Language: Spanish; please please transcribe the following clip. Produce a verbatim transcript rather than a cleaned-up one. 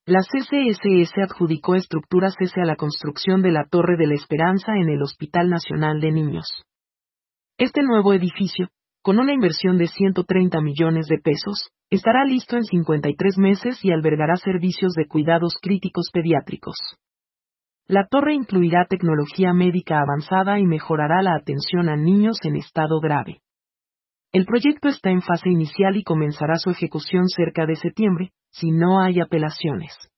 La C C S S adjudicó Estructuras S a la construcción de la Torre de la Esperanza en el Hospital Nacional de Niños. Este nuevo edificio, con una inversión de ciento treinta millones de pesos, estará listo en cincuenta y tres meses y albergará servicios de cuidados críticos pediátricos. La torre incluirá tecnología médica avanzada y mejorará la atención a niños en estado grave. El proyecto está en fase inicial y comenzará su ejecución cerca de septiembre, si no hay apelaciones.